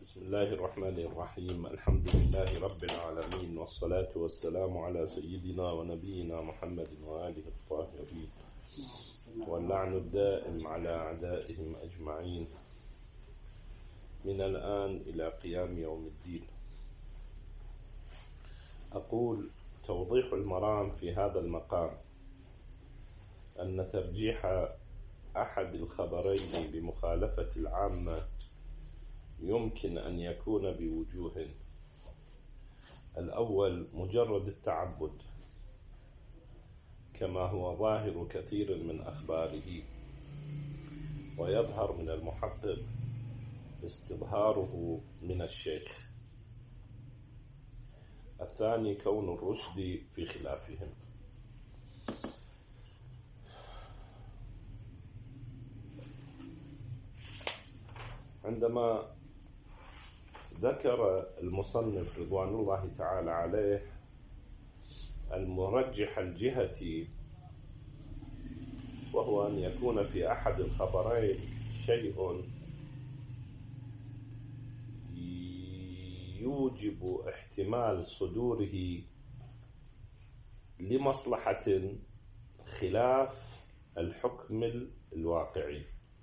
بسم الله الرحمن الرحيم. الحمد لله رب العالمين، والصلاة والسلام على سيدنا ونبينا محمد وآله الطاهرين، واللعن الدائم على أعدائهم أجمعين من الآن إلى قيام يوم الدين. أقول: توضيح المرام في هذا المقام أن ترجيح أحد الخبرين بمخالفة العامة يمكن أن يكون بوجوه. الأول مجرد التعبد، كما هو ظاهر كثير من أخباره، ويظهر من المحقق استظهاره من الشيخ. الثاني كون الرشد في خلافهم. عندما ذكر المصنف رضوان الله تعالى عليه المرجح الجهة، وهو أن يكون في أحد الخبرين شيء يوجب احتمال صدوره لمصلحة خلاف الحكم الواقعي،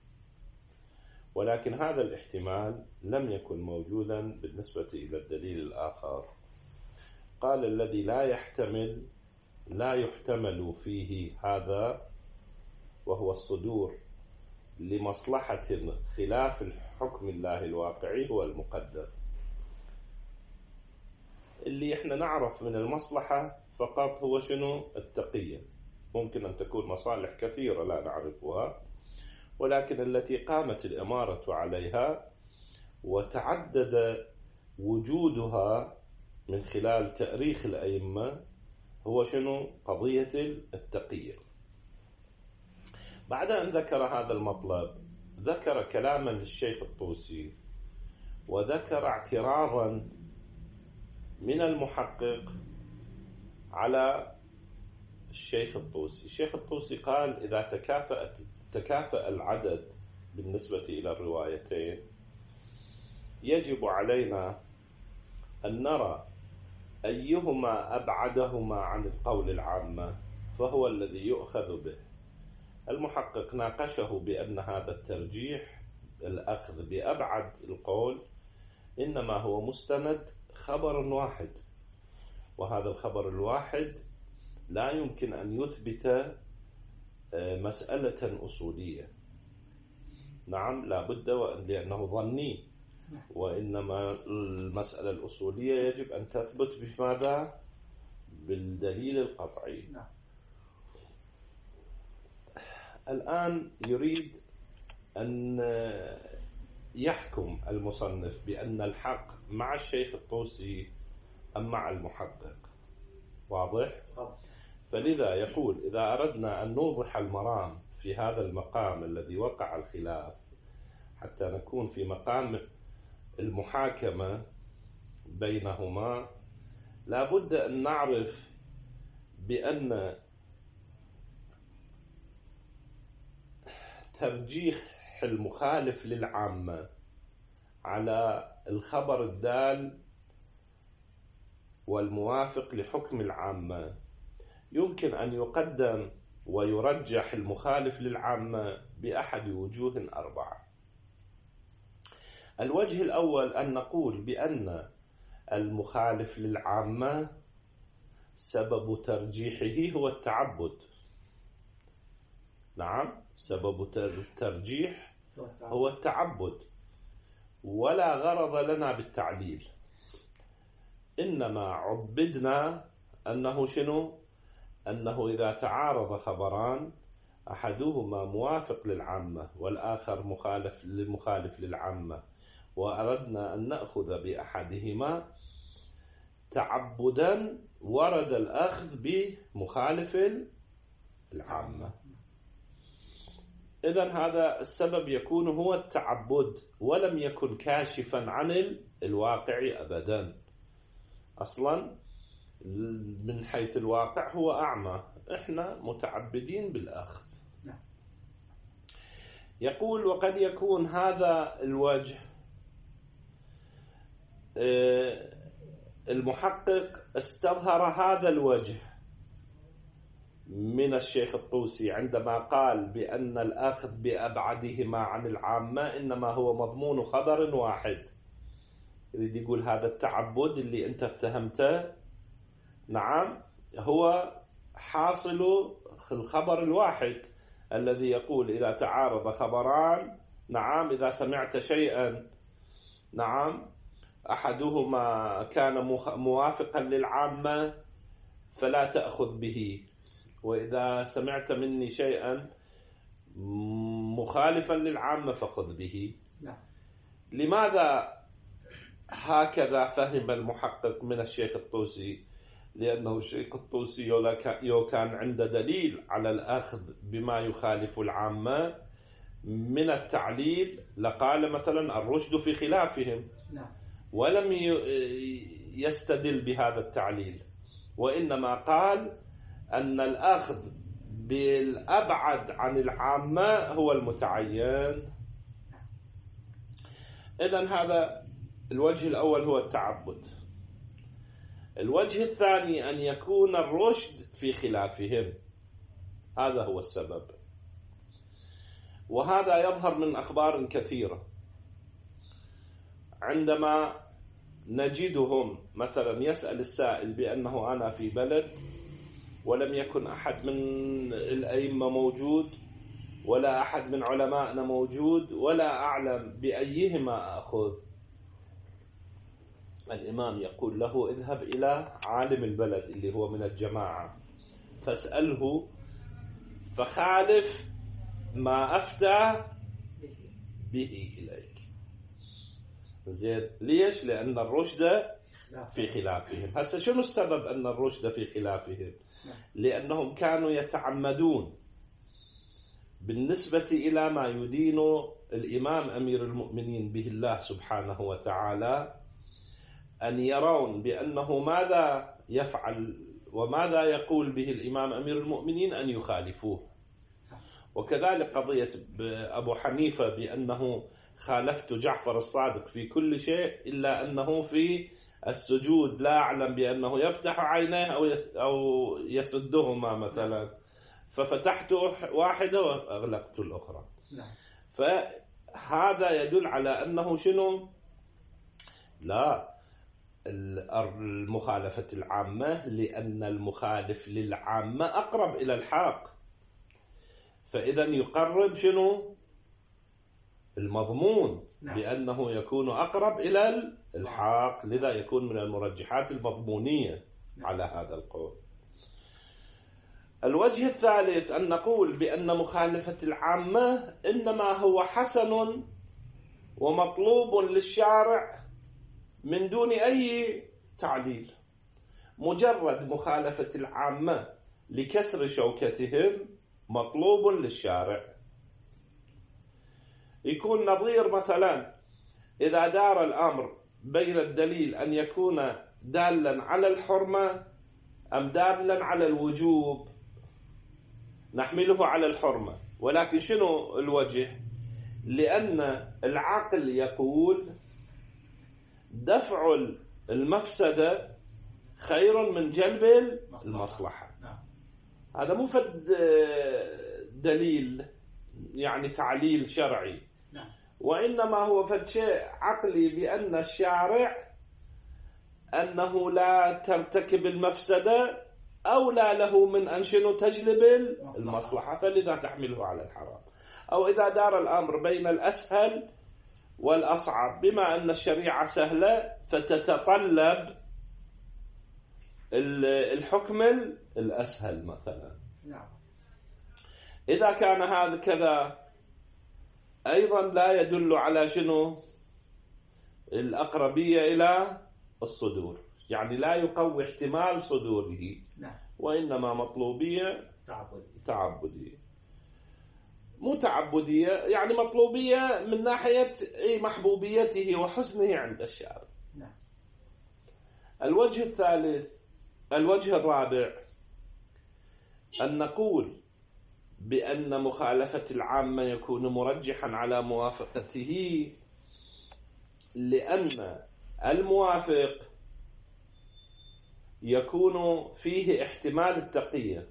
ولكن هذا الاحتمال لم يكن موجودا بالنسبة إلى الدليل الآخر. قال: الذي لا يحتمل فيه هذا، وهو الصدور لمصلحة خلاف الحكم الله الواقعي، هو المقدر. اللي احنا نعرف من المصلحة فقط هو شنو؟ التقية. ممكن أن تكون مصالح كثيرة لا نعرفها، ولكن التي قامت الإمارة عليها وتعدد وجودها من خلال تأريخ الأئمة هو شنو؟ قضية التقية. بعد أن ذكر هذا المطلب ذكر كلاما للشيخ الطوسي، وذكر اعتراضا من المحقق على الشيخ الطوسي. الشيخ الطوسي قال: إذا تكافأ العدد بالنسبة إلى الروايتين يجب علينا أن نرى أيهما أبعدهما عن القول العامة فهو الذي يؤخذ به. المحقق ناقشه بأن هذا الترجيح، الأخذ بأبعد القول، إنما هو مستند خبر واحد، وهذا الخبر الواحد لا يمكن أن يثبت مسألة أصولية. نعم، لا بد، لأنه ظني، وإنما المسألة الأصولية يجب أن تثبت بماذا؟ بالدليل القطعي. الآن يريد أن يحكم المصنف بأن الحق مع الشيخ الطوسي أم مع المحقق. واضح؟ فلذا يقول: إذا أردنا أن نوضح المرام في هذا المقام الذي وقع الخلاف، حتى نكون في مقام المحاكمة بينهما، لا بد أن نعرف بأن ترجيح المخالف للعامة على الخبر الدال والموافق لحكم العامة يمكن أن يقدم ويرجح المخالف للعامة بأحد وجوه 4. الوجه الأول أن نقول بأن المخالف للعامة سبب ترجيحه هو التعبد. نعم، سبب الترجيح هو التعبد، ولا غرض لنا بالتعليل، إنما عبدنا أنه شنو؟ أنه إذا تعارض خبران أحدهما موافق للعامة والآخر مخالف للعامة، وأردنا أن نأخذ بأحدهما تعبدا، ورد الأخذ بمخالف العامة. إذن هذا السبب يكون هو التعبد، ولم يكن كاشفا عن الواقع أبدا. أصلا من حيث الواقع هو أعمى، إحنا متعبدين بالأخذ. يقول: وقد يكون هذا الوجه المحقق استظهر هذا الوجه من الشيخ الطوسي عندما قال بأن الأخذ بأبعدهما عن العامة إنما هو مضمون خبر واحد. يريد يقول هذا التعبد اللي أنت افتهمته نعم هو حاصل الخبر الواحد الذي يقول إذا تعارض خبران نعم إذا سمعت شيئا نعم أحدهما كان موافقا للعامة فلا تأخذ به، وإذا سمعت مني شيئا مخالفا للعامة فخذ به. لماذا هكذا فهم المحقق من الشيخ الطوسي؟ لأنه الشيخ الطوسي لو كان عنده دليل على الأخذ بما يخالف العامة من التعليل لقال مثلا الرشد في خلافهم، ولم يستدل بهذا التعليل، وإنما قال أن الأخذ بالأبعد عن العامة هو المتعين. إذن هذا الوجه الأول هو التعبد. الوجه الثاني أن يكون الرشد في خلافهم، هذا هو السبب، وهذا يظهر من أخبار كثيرة عندما نجدهم مثلا يسأل السائل بأنه أنا في بلد ولم يكن أحد من الأئمة موجود ولا أحد من علمائنا موجود ولا أعلم بأيهما أخذ، الإمام يقول له اذهب إلى عالم البلد اللي هو من الجماعة فاسأله فخالف ما أفتى به إليك. زين، ليش؟ لأن الرشد في خلافهم. هسه شنو السبب أن الرشد في خلافهم؟ لأنهم كانوا يتعمدون بالنسبة إلى ما يدين الإمام أمير المؤمنين به الله سبحانه وتعالى أن يرون بأنه ماذا يفعل وماذا يقول به الإمام أمير المؤمنين أن يخالفوه. وكذلك قضية أبو حنيفة بأنه خالفت جعفر الصادق في كل شيء إلا أنه في السجود لا أعلم بأنه يفتح عينيه أو يسدهما مثلا، ففتحت واحدة وأغلقت الأخرى. فهذا يدل على أنه شنو؟ لا، المخالفة العامة، لأن المخالف للعامة أقرب إلى الحق، فإذا يقرب شنو؟ المضمون، بأنه يكون أقرب إلى الحق، لذا يكون من المرجحات المضمونية على هذا القول. الوجه الثالث أن نقول بأن مخالفة العامة إنما هو حسن ومطلوب للشارع من دون أي تعليل، مجرد مخالفة العامة لكسر شوكتهم مطلوب للشارع. يكون نظير مثلا إذا دار الأمر بين الدليل أن يكون دالا على الحرمة أم دالا على الوجوب، نحمله على الحرمة، ولكن شنو الوجه؟ لأن العقل يقول دفع المفسدة خير من جلب المصلحة. هذا مو فد دليل يعني تعليل شرعي، وإنما هو فد شيء عقلي بأن الشارع أنه لا ترتكب المفسدة أولى له من أن شنو تجلب المصلحة، فلذا تحمله على الحرام. أو إذا دار الأمر بين الأسهل والأصعب، بما أن الشريعة سهلة فتتطلب الحكم الأسهل مثلا. إذا كان هذا كذا أيضا لا يدل على شنو؟ الأقربية إلى الصدور، يعني لا يقوي احتمال صدوره، وإنما مطلوبية تعبدية، مو تعبدية، يعني مطلوبية من ناحية محبوبيته وحسنه عند الشارع. الوجه الثالث، الوجه الرابع، أن نقول بأن مخالفة العامة يكون مرجحا على موافقته، لأن الموافق يكون فيه احتمال التقية،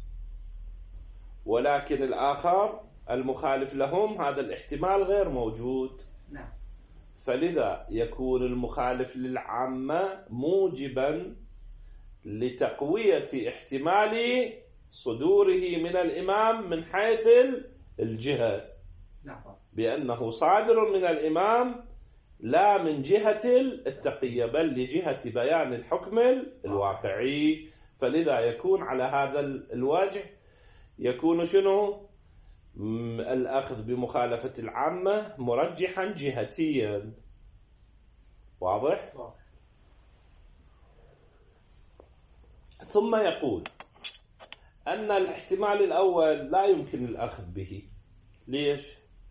ولكن الآخر المخالف لهم هذا الاحتمال غير موجود. نعم. فلذا يكون المخالف للعامة موجبا لتقوية احتمال صدوره من الإمام من حيث الجهة، بأنه صادر من الإمام لا من جهة التقية بل لجهة بيان الحكم الواقعي. فلذا يكون على هذا الوجه يكون شنو الأخذ بمخالفة العامة مرجحا جهتيا. واضح؟ ثم يقول أن الاحتمال الأول لا يمكن الأخذ به. ليش؟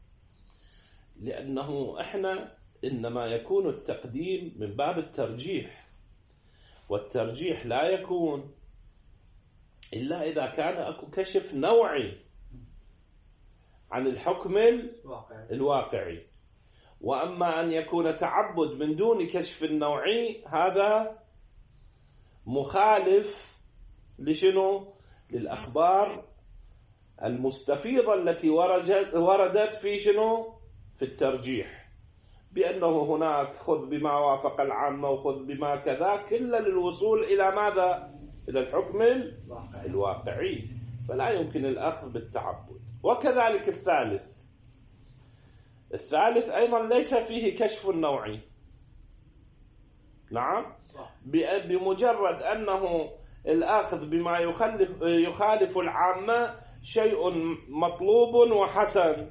لأنه إحنا إنما يكون التقديم من باب الترجيح، والترجيح لا يكون إلا إذا كان أكو كشف نوعي عن الحكم الواقعي. وأما أن يكون تعبد من دون كشف نوعي هذا مخالف لشنو؟ للأخبار المستفيضة التي وردت في شنو؟ في الترجيح، بأنه هناك خذ بما وافق العامة وخذ بما كذا، كلا للوصول إلى ماذا؟ إلى الحكم الواقعي. فلا يمكن الأخذ بالتعبد. وكذلك الثالث أيضا ليس فيه كشف نوعي. نعم، بمجرد أنه الأخذ بما يخالف العامة شيء مطلوب وحسن.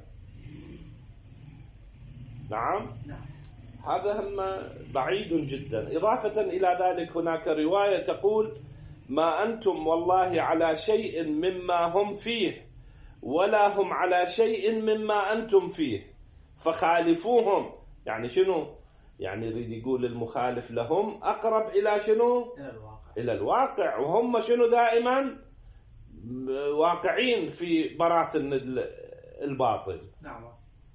نعم، هذا هم بعيد جدا. إضافة إلى ذلك هناك رواية تقول ما أنتم والله على شيء مما هم فيه ولا هم على شيء مما أنتم فيه فخالفوهم. يعني شنو؟ يعني يريد يقول المخالف لهم أقرب إلى شنو؟ إلى الواقع، وهم شنو دائما واقعين في براثن الباطل. نعم.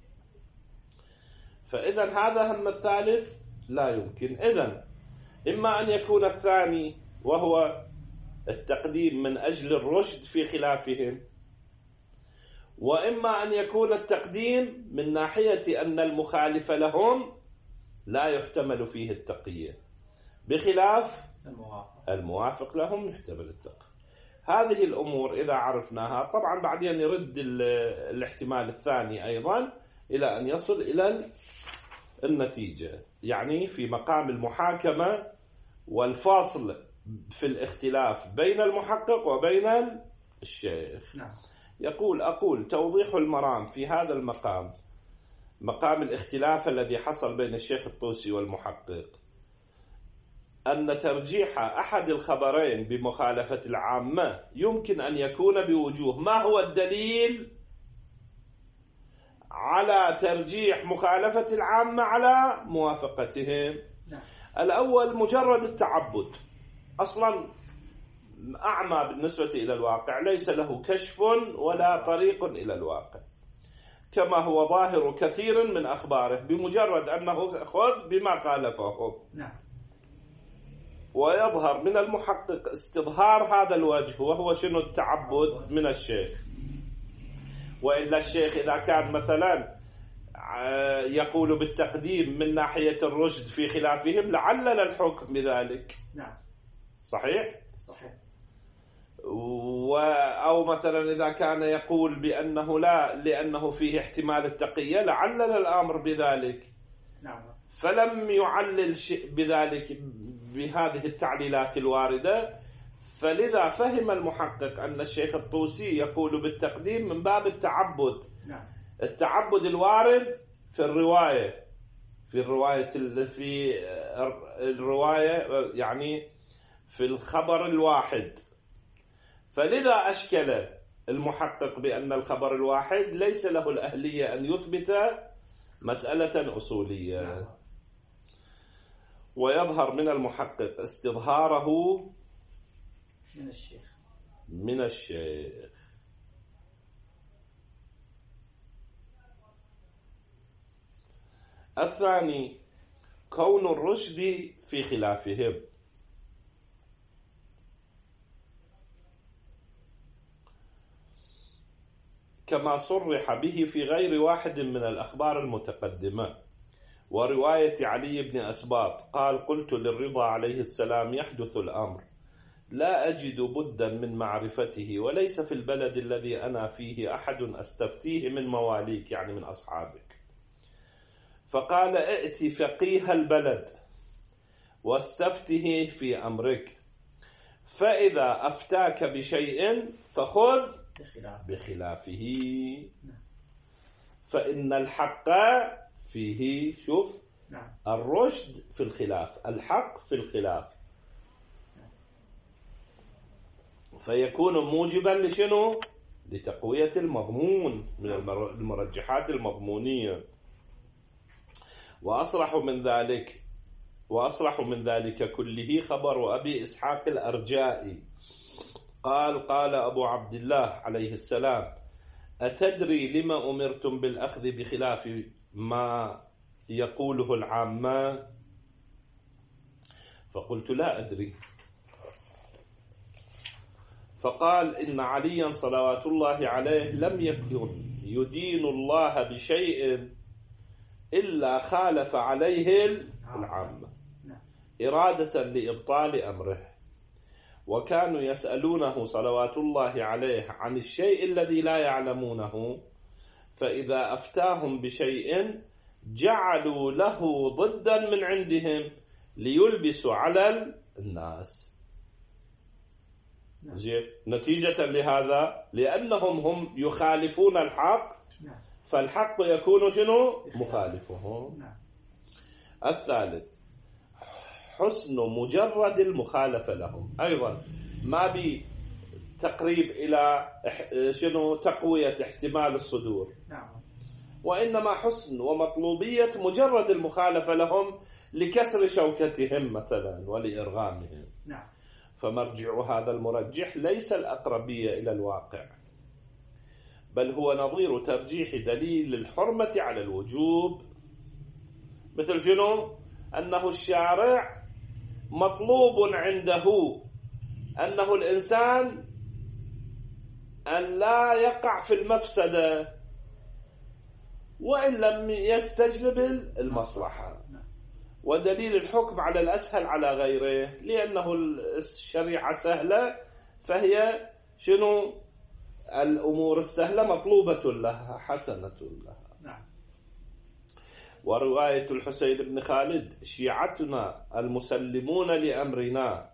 فإذا هذا هم الثالث لا يمكن. إذن إما أن يكون الثاني وهو التقديم من أجل الرشد في خلافهم، وإما أن يكون التقديم من ناحية أن المخالف لهم لا يحتمل فيه التقية، بخلاف الموافق لهم يحتمل التقية. هذه الأمور إذا عرفناها طبعا بعدين يرد الاحتمال الثاني أيضا إلى أن يصل إلى النتيجة، يعني في مقام المحاكمة والفاصل في الاختلاف بين المحقق وبين الشيخ. نعم. أقول توضيح المرام في هذا المقام، مقام الاختلاف الذي حصل بين الشيخ الطوسي والمحقق، أن ترجيح أحد الخبرين بمخالفة العامة يمكن أن يكون بوجوه. ما هو الدليل على ترجيح مخالفة العامة على موافقتهم؟ الأول مجرد التعبد، أصلا أعمى بالنسبة إلى الواقع، ليس له كشف ولا طريق إلى الواقع، كما هو ظاهر كثير من أخباره، بمجرد أنه خذ بما خالفه. ويظهر من المحقق استظهار هذا الوجه، وهو شنو؟ التعبد من الشيخ. وإلا الشيخ إذا كان مثلا يقول بالتقديم من ناحية الرشد في خلافهم لعلل الحكم بذلك. نعم، صحيح. أو مثلا إذا كان يقول بأنه لا لأنه فيه احتمال التقية لعلل الأمر بذلك. نعم. فلم يعلل بذلك بهذه التعليلات الواردة، فلذا فهم المحقق أن الشيخ الطوسي يقول بالتقديم من باب التعبد. نعم. التعبد الوارد في الرواية يعني في الخبر الواحد. فلذا أشكل المحقق بأن الخبر الواحد ليس له الأهلية أن يثبت مسألة أصولية. نعم. ويظهر من المحقق استظهاره من الشيخ. الثاني كون الرشد في خلافهم، كما صرح به في غير واحد من الأخبار المتقدمة. ورواية علي بن أسباط قال: قلت للرضا عليه السلام: يحدث الأمر، لا أجد بدا من معرفته، وليس في البلد الذي أنا فيه أحد أستفتيه من مواليك، يعني من أصحابك. فقال: ائت فقيه البلد واستفته في أمرك، فإذا أفتاك بشيء فخذ بخلافه، فإن الحق فيه، شوف، الرشد في الخلاف، الحق في الخلاف، فيكون موجبا لشنو؟ لتقوية المضمون من المرجحات المضمونية. وأصرح من ذلك كله خبر أبي إسحاق الأرجائي قال: قال أبو عبد الله عليه السلام: أتدري لما أمرتم بالأخذ بخلاف ما يقوله العامة؟ فقلت: لا أدري. فقال: إن عليا صلوات الله عليه لم يكن يدين الله بشيء إلا خالف عليه العامة إرادة لإبطال أمره، وكانوا يسألونه صلوات الله عليه عن الشيء الذي لا يعلمونه، فإذا أفتاهم بشيء جعلوا له ضدا من عندهم ليلبسوا على الناس. نتيجة لهذا، لأنهم هم يخالفون الحق، فالحق يكون شنو؟ مخالفهم. الثالث: حسن مجرد المخالفة لهم، أيضا ما بي تقريب إلى شنو؟ تقوية احتمال الصدور، وإنما حسن ومطلوبية مجرد المخالفة لهم لكسر شوكتهم مثلا ولإرغامهم. فمرجع هذا المرجح ليس الأقربية إلى الواقع، بل هو نظير ترجيح دليل الحرمة على الوجوب، مثل شنو؟ أنه الشارع مطلوب عنده أنه الإنسان أن لا يقع في المفسدة وإن لم يستجلب المصلحة، ودليل الحكم على الأسهل على غيره، لأنه الشريعة سهلة، فهي شنو؟ الأمور السهلة مطلوبة لها، حسنة لها. ورواية الحسين بن خالد: شيعتنا المسلمون لأمرنا،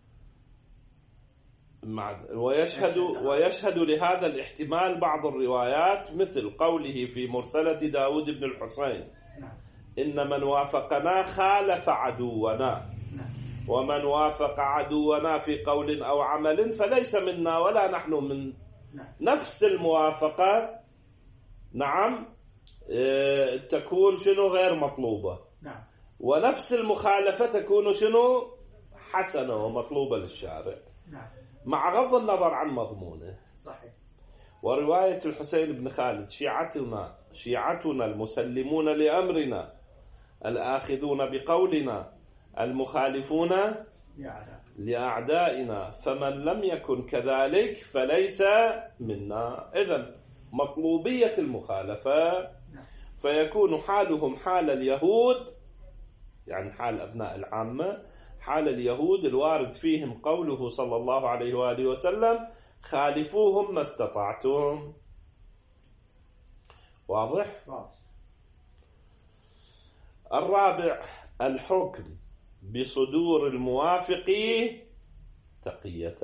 ويشهد لهذا الاحتمال بعض الروايات، مثل قوله في مرسلة داود بن الحسين: إن من وافقنا خالف عدونا، ومن وافق عدونا في قول أو عمل فليس منا ولا نحن من. نفس الموافقة تكون شنو؟ غير مطلوبة. ونفس المخالفة تكون شنو؟ حسنة ومطلوبة للشارع، مع غض النظر عن مضمونه. صحيح. ورواية الحسين بن خالد: شيعتنا المسلمون لأمرنا، الآخذون بقولنا، المخالفون لأعدائنا، فمن لم يكن كذلك فليس منا. إذن مطلوبية المخالفة، فيكون حالهم حال اليهود، يعني حال أبناء العامة، حال اليهود الوارد فيهم قوله صلى الله عليه وآله وسلم: خالفوهم ما استطعتم. واضح؟ الرابع: الحكم بصدور الموافق تقية.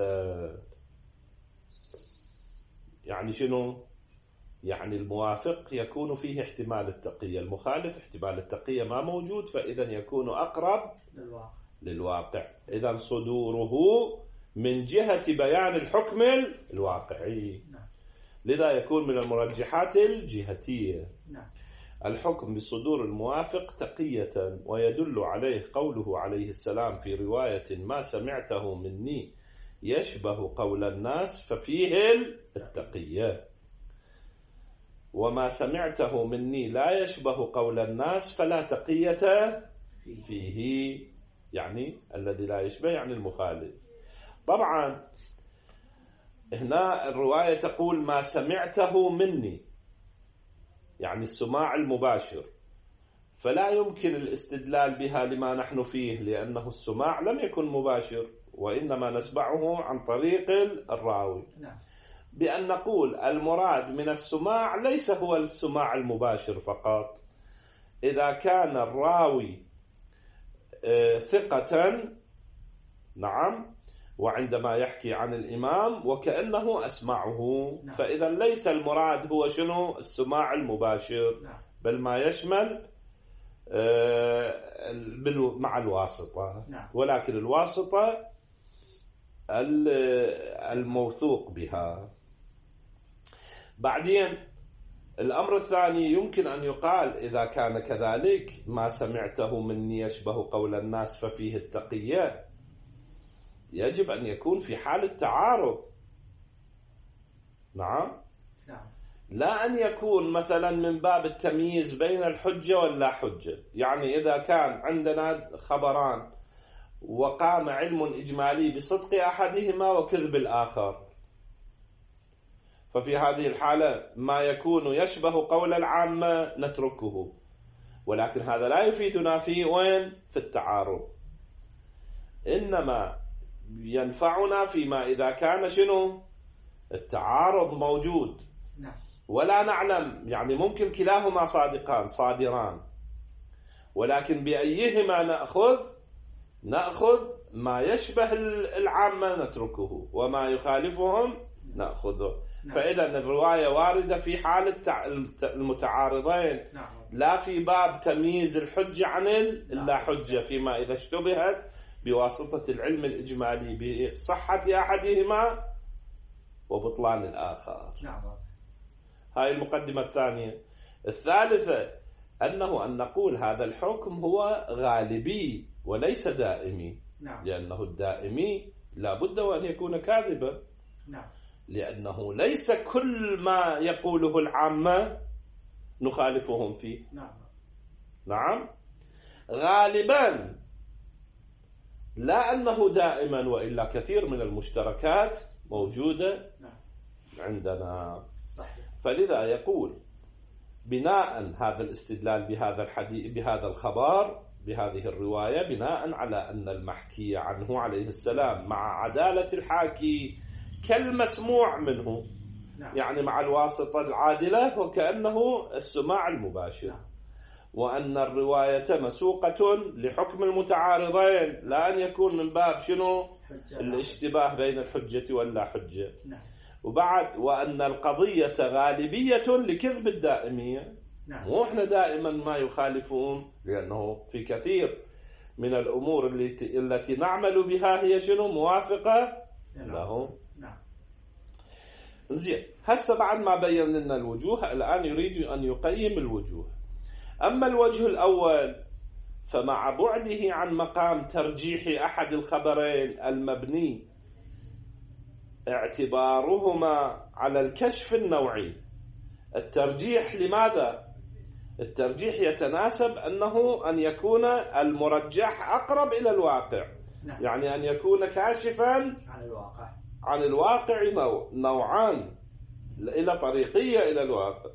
يعني شنو؟ يعني الموافق يكون فيه احتمال التقية، المخالف احتمال التقية ما موجود، فإذا يكون أقرب للواقع. إذا صدوره من جهة بيان الحكم الواقعي، لذا يكون من المرجحات الجهتية. الحكم بصدور الموافق تقية، ويدل عليه قوله عليه السلام في رواية: ما سمعته مني يشبه قول الناس ففيه التقية، وما سمعته مني لا يشبه قول الناس فلا تقية فيه يعني الذي لا يشبه يعني المخالف. طبعا هنا الرواية تقول ما سمعته مني، يعني السماع المباشر، فلا يمكن الاستدلال بها لما نحن فيه، لأنه السماع لم يكن مباشر وإنما نسمعه عن طريق الراوي. بأن نقول المراد من السماع ليس هو السماع المباشر فقط، إذا كان الراوي ثقة، نعم، وعندما يحكي عن الإمام وكأنه أسمعه، فإذا ليس المراد هو شنو السماع المباشر، بل ما يشمل مع الواسطة، ولكن الواسطة الموثوق بها. بعدين الأمر الثاني يمكن أن يقال إذا كان كذلك ما سمعته مني يشبه قول الناس ففيه التقية، يجب أن يكون في حال التعارض. نعم، لا أن يكون مثلا من باب التمييز بين الحجة واللا حجة. يعني إذا كان عندنا خبران وقام علم إجمالي بصدق أحدهما وكذب الآخر، ففي هذه الحالة ما يكون يشبه قول العامة نتركه، ولكن هذا لا يفيدنا في وين؟ في التعارض. إنما ينفعنا فيما إذا كان شنو التعارض موجود ولا نعلم، يعني ممكن كلاهما صادران، ولكن بأيهما نأخذ ما يشبه العامة نتركه وما يخالفهم نأخذه. فإذا الرواية واردة في حال المتعارضين، لا في باب تمييز الحجة عن اللا حجة، فيما إذا اشتبهت بواسطة العلم الإجمالي بصحة أحدهما وبطلان الآخر. هاي المقدمة الثانية. الثالثة أن نقول هذا الحكم هو غالبي وليس دائمي، لأنه الدائمي لا بد وأن يكون كاذبا، لأنه ليس كل ما يقوله العامة نخالفهم فيه. نعم، غالبا، لا أنه دائما، وإلا كثير من المشتركات موجودة عندنا. فلذا يقول بناء هذا الاستدلال بهذا الحديث بهذا الخبر بهذه الرواية بناء على أن المحكي عنه عليه السلام مع عدالة الحاكي كالمسموع منه، يعني مع الواسطة العادلة وكأنه السماع المباشر، وأن الرواية مسوقة لحكم المتعارضين، لا أن يكون من باب شنو الاشتباه بين الحجة واللا حجة. وبعد وأن القضية غالبية لكذب الدائمية، مو احنا دائما ما يخالفون، لأنه في كثير من الأمور التي نعمل بها هي شنو موافقة لهم. زين، هسه بعد ما بين لنا الوجوه، الآن يريد أن يقيم الوجوه. أما الوجه الأول فمع بعده عن مقام ترجيح أحد الخبرين المبني اعتبارهما على الكشف النوعي. الترجيح لماذا؟ الترجيح يتناسب أن يكون المرجح أقرب إلى الواقع، يعني أن يكون كاشفا عن الواقع نوعان، إلى طريقية إلى الواقع.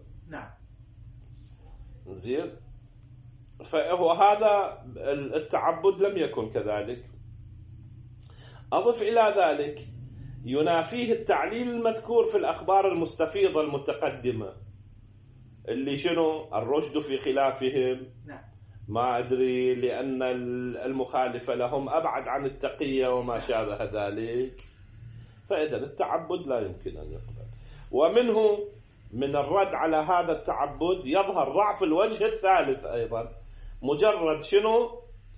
زين، فهو هذا التعبد لم يكن كذلك. أضف إلى ذلك ينافيه التعليل المذكور في الأخبار المستفيضة المتقدمة، اللي شنو الرشد في خلافهم، ما أدري، لأن المخالف لهم أبعد عن التقية وما شابه ذلك. فإذا التعبد لا يمكن أن يقبل. ومنه من الرد على هذا التعبد يظهر ضعف الوجه الثالث أيضا، مجرد شنو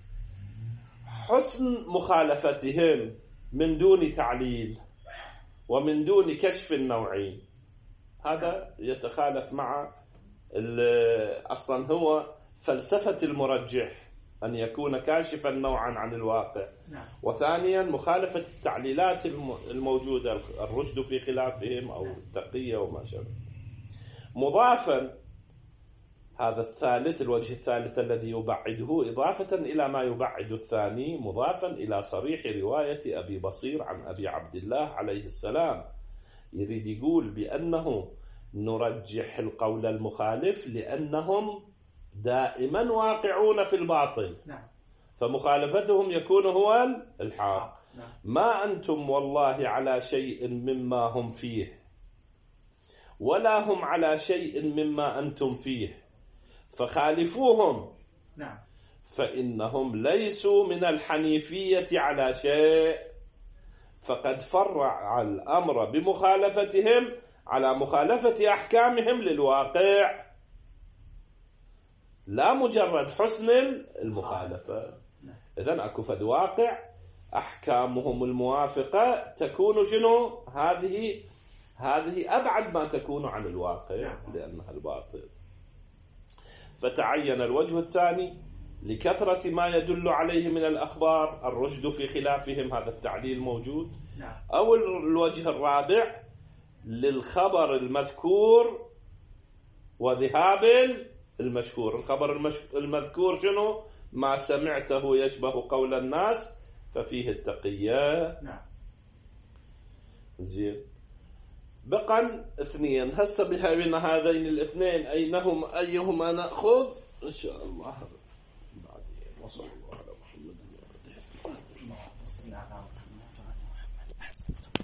حسن مخالفتهم من دون تعليل ومن دون كشف نوعي. هذا يتخالف مع أصلا هو فلسفة المرجح أن يكون كاشفا نوعا عن الواقع. وثانيا مخالفة التعليلات الموجودة، الرشد في خلافهم أو التقية وما شابه. مضافا هذا الثالث، الوجه الثالث الذي يبعده إضافة إلى ما يبعد الثاني مضافا إلى صريح رواية أبي بصير عن أبي عبد الله عليه السلام. يريد يقول بأنه نرجح القول المخالف لأنهم دائما واقعون في الباطل، فمخالفتهم يكون هو الحق. ما أنتم والله على شيء مما هم فيه ولا هم على شيء مما أنتم فيه، فخالفوهم فإنهم ليسوا من الحنيفية على شيء، فقد فرع الأمر بمخالفتهم على مخالفة أحكامهم للواقع، لا مجرد حسن المخالفة. إذن أكو فد واقع أحكامهم الموافقة تكون شنو؟ هذه أبعد ما تكون عن الواقع لأنها الباطل. فتعين الوجه الثاني لكثرة ما يدل عليه من الأخبار الرشد في خلافهم، هذا التعليل موجود. أو الوجه الرابع للخبر المذكور وذهاب المشهور. الخبر المذكور شنو؟ ما سمعته يشبه قول الناس ففيه التقية. زين، بقى اثنين. هسه بين هذين الاثنين أيهما نأخذ إن شاء الله بعدين. وصلى الله على محمد وعلى آله وصحبه.